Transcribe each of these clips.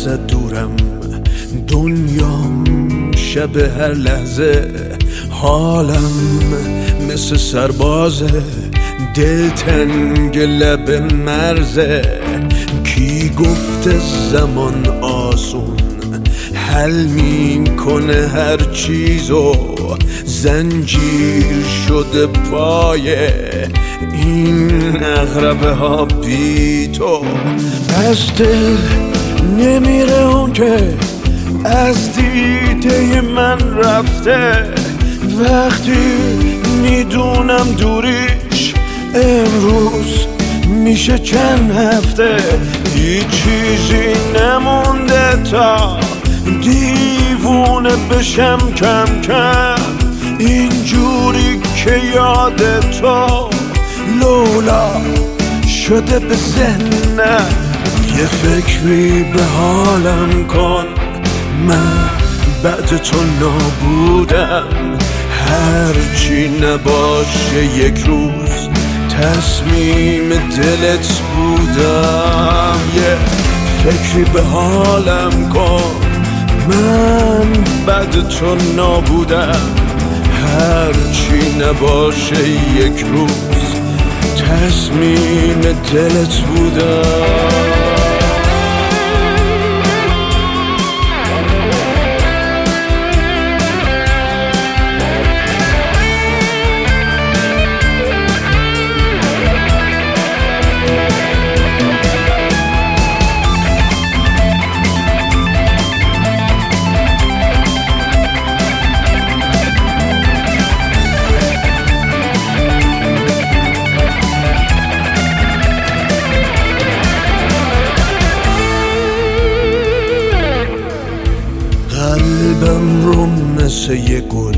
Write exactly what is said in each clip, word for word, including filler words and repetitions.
ازت دورم، دنیام شب هر لحظه، حالم مثل سربازه، دل تنگ لب مرزه. کی گفته زمان آسون حل میکنه هر چیزو، زنجیر شده پایه این اغربه ها بی تو. از دل نمیره اون که از دیده من رفته، وقتی میدونم دوریش امروز میشه چند هفته. هیچ چیزی نمونده تا دیوونه بشم کم کم، اینجوری که یاد تو لولا شده به ذهنم. یه فکری به حالم کن، من بعد تو نابودم، هرچی نباشه یک روز تصمیم دلت بودم. یه فکری به حالم کن، من بعد تو نابودم، هرچی نباشه یک روز تصمیم دلت بودم. قلبم رو مثل یه گل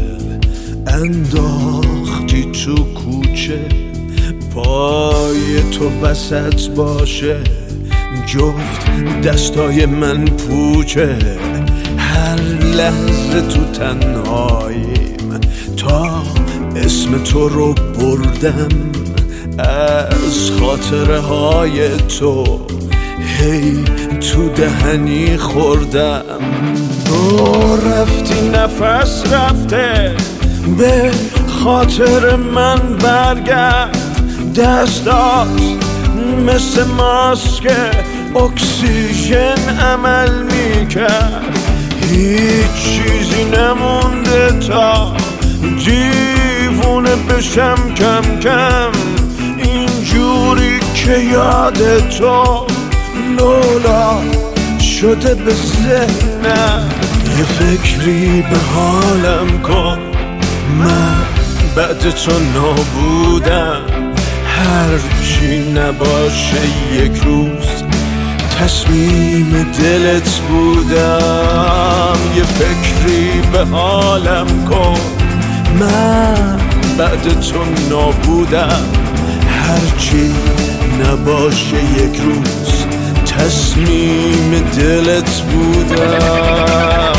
انداختی تو کوچه، پای تو وسط باشه جفت دستای من پوچه. هر لحظه تو تنهاییم تا اسم تو رو بردم، از خاطره های تو هی تو دهنی خوردم. تو رفتی نفس رفته، به خاطر من برگرد، دستات مثل ماسک اکسیژن عمل میکرد. هیچ چیزی نمونده تا دیوونه بشم کم کم، اینجوری که یاد تو لولا شده به ذهنم. یه فکری به حالم کن، من بعد تو نابودم، هرچی نباشه یک روز تصمیم دلت بودم. یه فکری به حالم کن، من بعد تو نابودم، هرچی نباشه یک روز تصمیم دلت بودم.